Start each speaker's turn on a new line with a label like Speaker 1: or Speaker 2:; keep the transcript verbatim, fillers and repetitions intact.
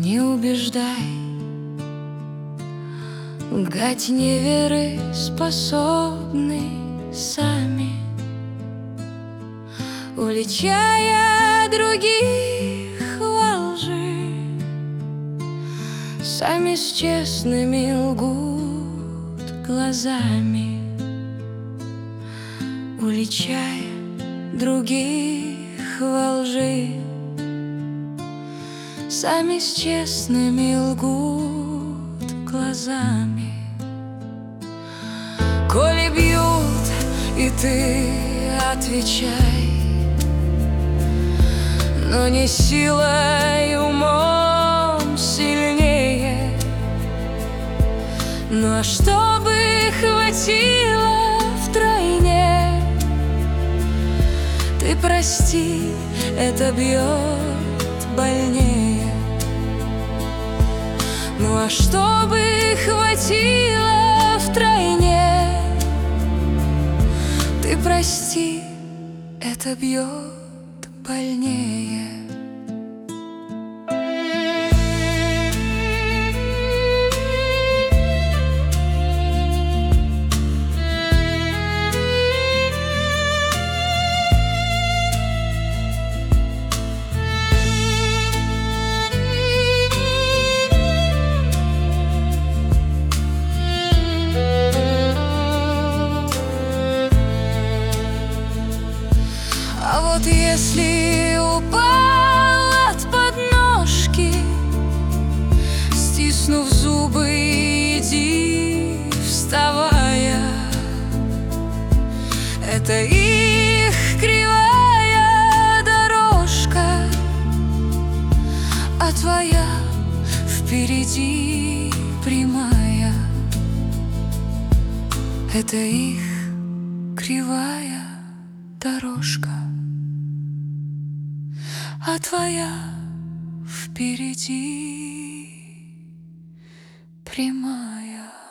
Speaker 1: не убеждай. Гать неверы способны сами, уличая других во лжи. Сами с честными лгут глазами, уличая других во лжи. Сами с честными лгут глазами. Коли бьют, и ты отвечай, но не силой, умом сильнее. Ну а чтобы хватило втройне, ты прости, это бьет больнее. Ну а чтобы хватило втройне, ты прости, это бьет больнее. А вот если упал от подножки, стиснув зубы, иди, вставая. Это их кривая дорожка, а твоя впереди прямая. Это их кривая дорожка, а твоя впереди прямая.